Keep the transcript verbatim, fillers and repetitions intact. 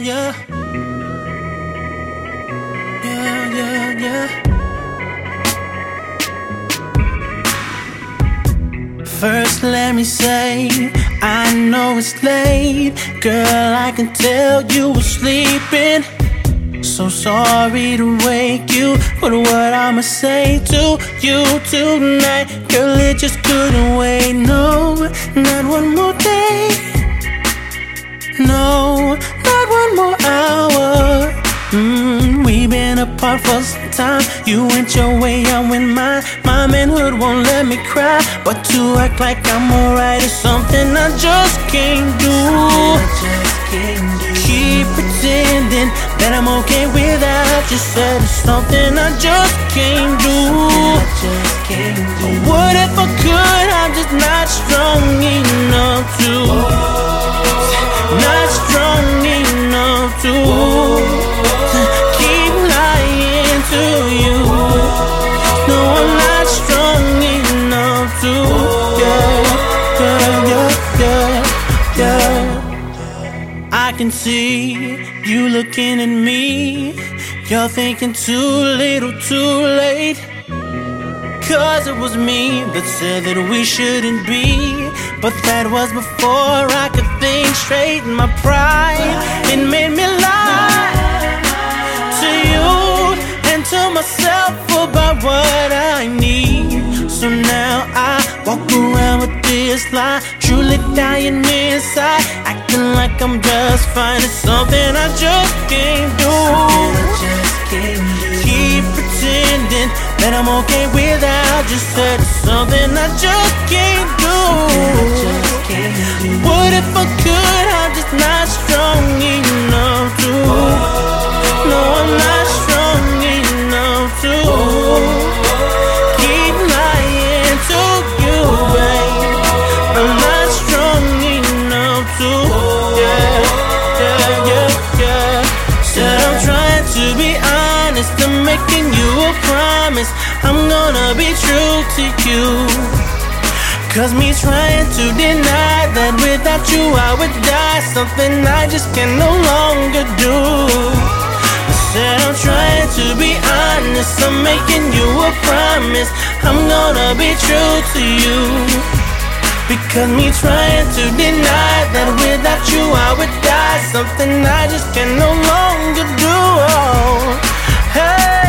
yeah. Yeah, yeah, yeah. First let me say, I know it's late. Girl, I can tell you were sleeping. So sorry to wake you, but what I'ma say to you tonight, girl, it just couldn't wait. No, not one more day. No, not one more hour. Mm, we've been apart for some time. You went your way, I went mine. My manhood won't let me cry, but to act like I'm alright is something I just can't do. I just can't do. Keep pretending that I'm okay without you, said it's something I just can't do. I just can't do. What if I could? I'm just not strong enough to. Not strong enough to. Keep lying to you. No, I'm not strong enough to. Yeah, yeah, yeah, yeah, yeah. I can see you looking at me. You're thinking too little, too late. Cause it was me that said that we shouldn't be, but that was before I could think straight. My pride, it made me lie to you and to myself about what I need. So now I walk around with this lie, truly dying inside, acting like I'm just fine. It's something I just can't do. Keep pretending that I'm okay without you, said it's something I just can't do. What if I could? I'm just not strong enough to. No, I'm not strong enough to. Keep lying to you, babe. I'm not strong enough to. Yeah, yeah, yeah, yeah. Said I'm trying to be honest, I'm making you a promise. I'm gonna be true to you. Cause me trying to deny that without you I would die, something I just can no longer do. I said I'm trying to be honest, I'm making you a promise. I'm gonna be true to you. Because me trying to deny that without you I would die, something I just can no longer do. Oh, hey.